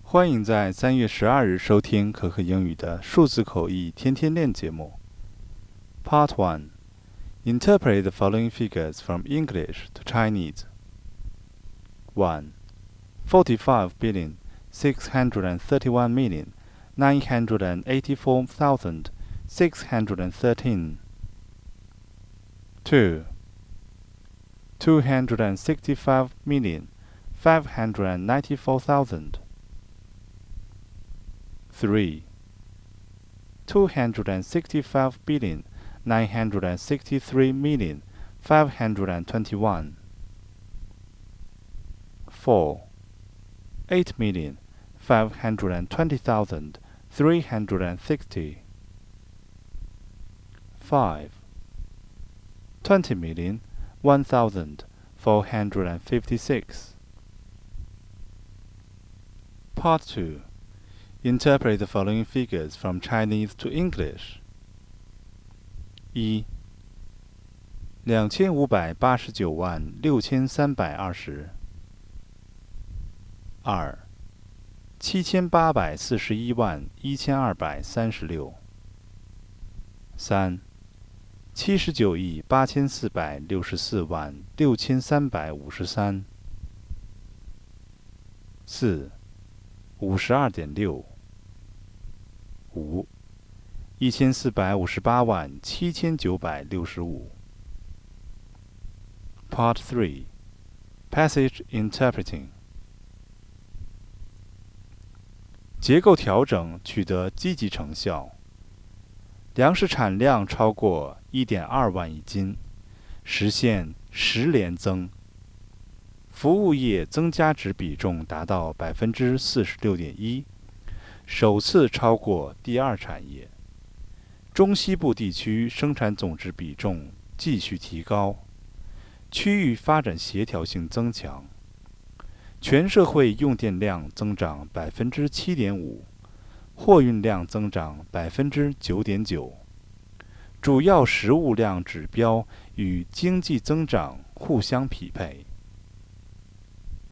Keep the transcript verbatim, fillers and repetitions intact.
欢迎在三月十二日收听可可英语的数字口译天天练节目。Part one. Interpret the following figures from English to Chinese. one. forty-five billion, six hundred thirty-one million, nine hundred eighty-four thousand, six hundred thirteen. two. two hundred sixty-five million, five hundred ninety-four thousand. three. two hundred sixty-five billion, nine hundred sixty-three million, five hundred twenty-one. four. eight million, five hundred twenty thousand, three hundred sixty. five. twenty million, one thousand, four hundred fifty-six. Part two. Interpret the following figures from Chinese to English. 一、两千五百八十九万六千三百二十。二、七千八百四十一万一千二百三十六。三、七十九亿八千四百六十四万六千三百五十三。四、五十二点六。五、一千四百五十八万七千九百六十五。Part three. Passage Interpreting. 结构调整取得积极成效，粮食产量超过 一点二万亿斤，实现十连增。服务业增加值比重达到 百分之四十六点一，首次超过第二产业。中西部地区生产总值比重继续提高，区域发展协调性增强。全社会用电量增长 百分之七点五， 货运量增长 百分之九点九， 主要食物量指标与经济增长互相匹配。